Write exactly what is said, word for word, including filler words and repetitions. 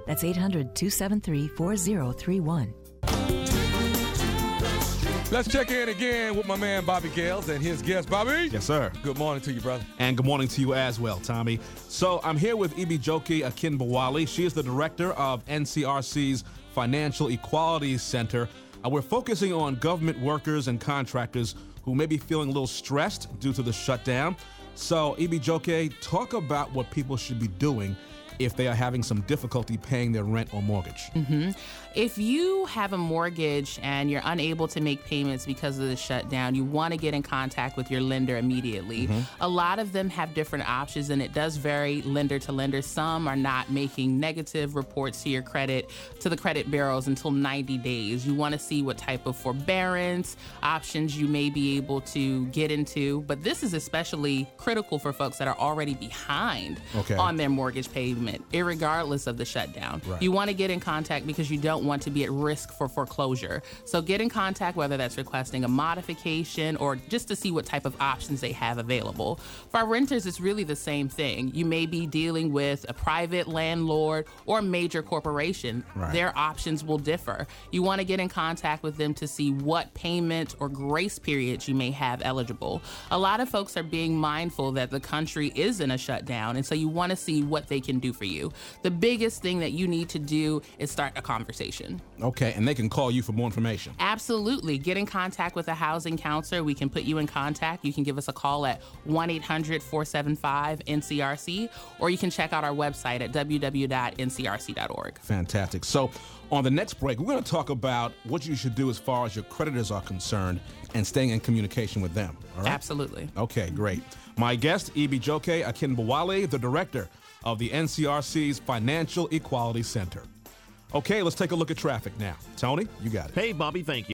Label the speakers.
Speaker 1: That's eight hundred, two seven three, four zero three one.
Speaker 2: Let's check in again with my man Bobby Gales and his guest. Bobby?
Speaker 3: Yes, sir.
Speaker 2: Good morning to you, brother.
Speaker 3: And good morning to you as well, Tommy. So I'm here with Ibijoke Akinbowale. She is the director of N C R C's Financial Equality Center. Uh, we're focusing on government workers and contractors who may be feeling a little stressed due to the shutdown. So, Ibijoke, talk about what people should be doing if they are having some difficulty paying their rent or mortgage.
Speaker 4: Mm-hmm. If you have a mortgage and you're unable to make payments because of the shutdown, you want to get in contact with your lender immediately. Mm-hmm. A lot of them have different options, and it does vary lender to lender. Some are not making negative reports to your credit, to the credit bureaus until ninety days. You want to see what type of forbearance options you may be able to get into. But this is especially critical for folks that are already behind okay. on their mortgage payment, irregardless of the shutdown. Right. You want to get in contact because you don't want to be at risk for foreclosure. So get in contact, whether that's requesting a modification or just to see what type of options they have available. For our renters, it's really the same thing. You may be dealing with a private landlord or a major corporation. Right. Their options will differ. You want to get in contact with them to see what payment or grace periods you may have eligible. A lot of folks are being mindful that the country is in a shutdown, and so you want to see what they can do for you. The biggest thing that you need to do is start a conversation.
Speaker 3: Okay, and they can call you for more information.
Speaker 4: Absolutely. Get in contact with a housing counselor. We can put you in contact. You can give us a call at one eight hundred, four seven five, N C R C, or you can check out our website at w w w dot n c r c dot org.
Speaker 3: Fantastic. So on the next break, we're going to talk about what you should do as far as your creditors are concerned and staying in communication with them. All right?
Speaker 4: Absolutely.
Speaker 3: Okay, great. My guest, Ibijoke Akinbowale, the director of the N C R C's Financial Equality Center. Okay, let's take a look at traffic now. Tony, you got it.
Speaker 5: Hey, Bobby, thank you.